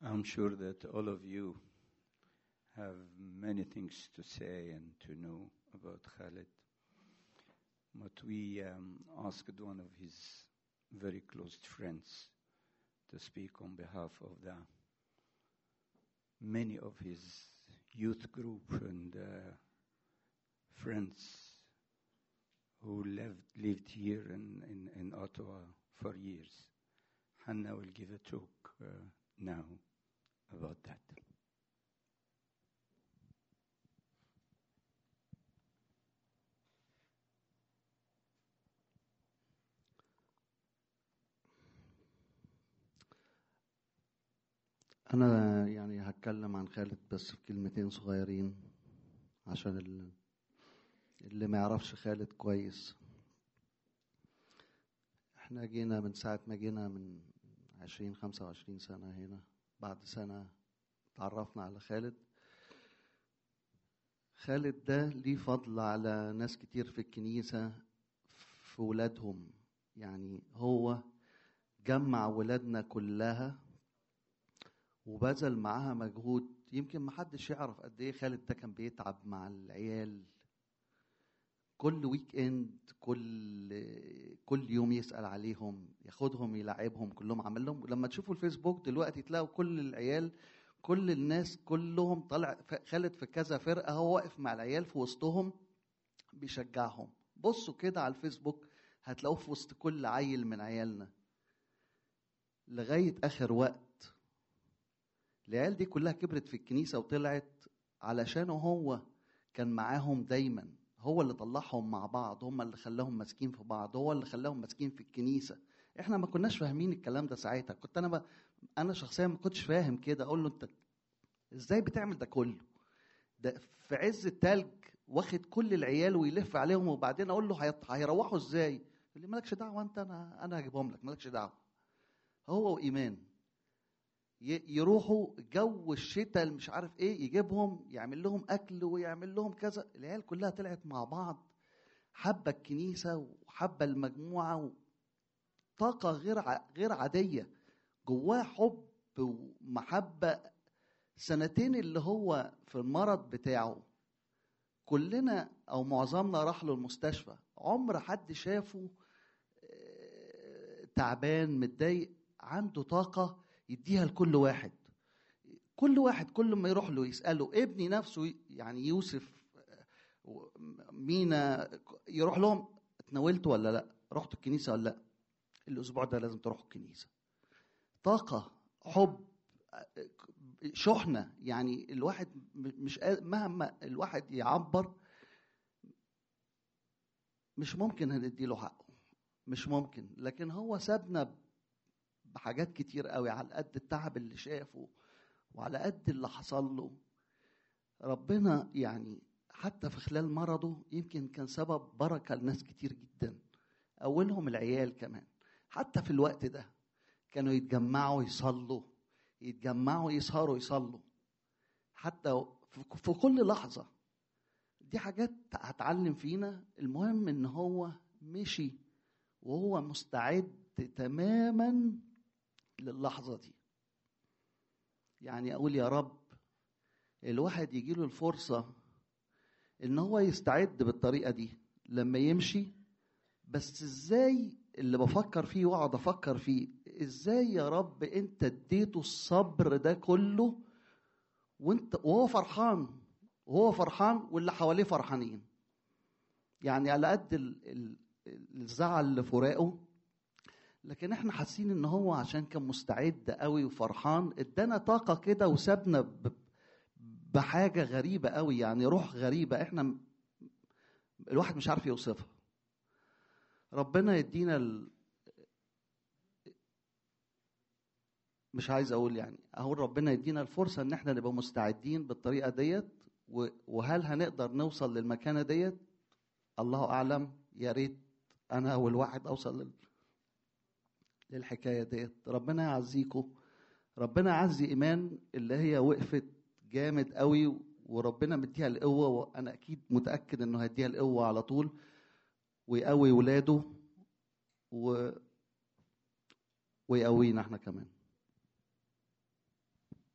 I'm sure that all of you have many things to say and to know about Khalid. But we asked one of his very close friends to speak on behalf of the many of his youth group and friends who lived here in Ottawa for years. Hannah will give a talk now about that. أنا يعني هتكلم عن خالد بس في كلمتين صغيرين عشان اللي ما يعرفش خالد كويس. احنا جينا من ساعة ما جينا من 25 سنة هنا. بعد سنة تعرفنا على خالد. خالد ده ليه فضل على ناس كتير في الكنيسة في ولادهم. يعني هو جمع ولادنا كلها وبذل معاها مجهود. يمكن محدش يعرف قد ايه خالد ده كان بيتعب مع العيال. كل ويك اند كل يوم يسأل عليهم، ياخدهم يلعبهم كلهم، عمل لهم. لما تشوفوا الفيسبوك دلوقتي تلاقوا كل العيال كل الناس كلهم طلع خالد في كذا فرقة، هو واقف مع العيال في وسطهم بيشجعهم. بصوا كده على الفيسبوك هتلاقوه في وسط كل عيل من عيالنا لغاية آخر وقت. العيال دي كلها كبرت في الكنيسة وطلعت علشانه هو كان معاهم دايما. هو اللي طلعهم مع بعض، هم اللي خلاهم ماسكين في بعض، هو اللي خلاهم ماسكين في الكنيسة. احنا ما كناش فاهمين الكلام ده ساعتها. كنت انا شخصيا ما كنتش فاهم كده. اقول له انت ازاي بتعمل ده كله؟ ده في عز التلج واخد كل العيال ويلف عليهم، وبعدين اقول له هيروحوا ازاي؟ يقول لي مالكش دعوه انت، انا هجيبهم لك، مالكش دعوه. هو وايمان يروحوا جو الشتاء مش عارف ايه، يجيبهم يعمل لهم اكل ويعمل لهم كذا. العيال كلها طلعت مع بعض، حبه الكنيسه وحبه المجموعه، طاقه غير عاديه جواه، حب ومحبه. سنتين اللي هو في المرض بتاعه كلنا او معظمنا راح له المستشفى، عمر حد شافه تعبان متضايق. عنده طاقه يديها لكل واحد. كل ما يروح له يسأله، ابني نفسه يعني يوسف مينا يروح لهم اتناولتوا ولا لا؟ رحتوا الكنيسة ولا لا؟ الأسبوع ده لازم تروحوا الكنيسة. طاقة، حب، شحنة. يعني الواحد مش مهما الواحد يعبر مش ممكن هنديله حقه، مش ممكن. لكن هو سابنا بحاجات كتير قوي على قد التعب اللي شافه وعلى قد اللي حصل له. ربنا يعني حتى في خلال مرضه يمكن كان سبب بركة لناس كتير جدا، أولهم العيال كمان. حتى في الوقت ده كانوا يتجمعوا يصلوا، يتجمعوا يسهروا يصلوا، حتى في كل لحظة. دي حاجات هتعلم فينا. المهم إن هو مشي وهو مستعد تماما للحظة دي. يعني أقول يا رب الواحد يجيله الفرصة إن هو يستعد بالطريقة دي لما يمشي. بس إزاي اللي بفكر فيه وقعد أفكر فيه، إزاي يا رب أنت اديته الصبر ده كله وهو فرحان واللي حواليه فرحانين. يعني على قد الزعل اللي فراقه، لكن احنا حاسين ان هو عشان كان مستعد قوي وفرحان ادانا طاقة كده وسابنا بحاجة غريبة قوي. يعني روح غريبة احنا الواحد مش عارف يوصفها. ربنا يدينا مش عايز اقول يعني اقول ربنا يدينا الفرصة ان احنا نبقى مستعدين بالطريقة ديت. وهل هنقدر نوصل للمكانة ديت؟ الله اعلم. يا ريت انا اول واحد اوصل للحكاية ديت. ربنا يعزيكم. ربنا يعزي ايمان اللي هي وقفت جامد قوي، وربنا مديها القوة، وانا اكيد متأكد انه هيديها القوة على طول، ويقوي ولاده ويقوينا احنا كمان.